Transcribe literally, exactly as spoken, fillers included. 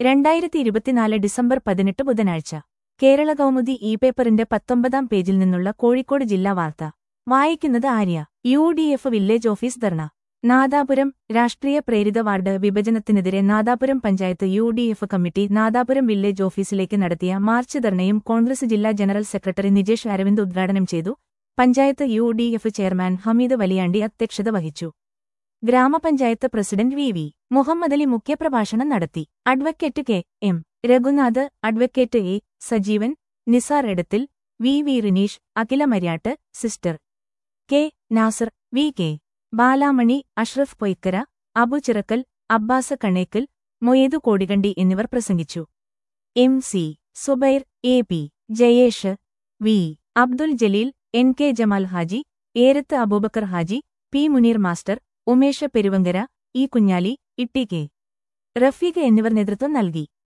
രണ്ടായിരത്തി ഇരുപത്തിനാല് ഡിസംബർ പതിനെട്ട് ബുധനാഴ്ച കേരള കൗമുദി ഇ പേപ്പറിന്റെ പത്തൊമ്പതാം പേജിൽ നിന്നുള്ള കോഴിക്കോട് ജില്ലാ വാർത്ത വായിക്കുന്നത് Arya. U D F village office dharna. Nadapuram. രാഷ്ട്രീയ പ്രേരിത വാർഡ് വിഭജനത്തിനെതിരെ Nadapuram panchayat U D F committee Nadapuram village ഓഫീസിലേക്ക് നടത്തിയ മാർച്ച് ധർണയും കോൺഗ്രസ് ജില്ലാ ജനറൽ സെക്രട്ടറി നിജേഷ് അരവിന്ദ് ഉദ്ഘാടനം ചെയ്തു. Panchayat U D F chairman Hameed Valiyandi അധ്യക്ഷത വഹിച്ചു. ഗ്രാമപഞ്ചായത്ത് പ്രസിഡന്റ് വി വി മുഹമ്മദലി മുഖ്യപ്രഭാഷണം നടത്തി. Advocate K M Raghunath, advocate A Sajeevan, Nisar Edathil, V V Rineesh, Akhila Maryatt, sister K Nasar, V K Balamani, Ashraf Poykkara, Abu Chirakkal, Abbas Kannekkal, Moidu Kodikandi എന്നിവർ പ്രസംഗിച്ചു. M C Zubair, A P Jayesh, V Abdul Jaleel, N K Jamal Haji, Erath Abubakar Haji, P Muneer master, Umesh പെരുവങ്കര, E Kunhali, Itti K Rafeeq എന്നിവർ നേതൃത്വം നൽകി.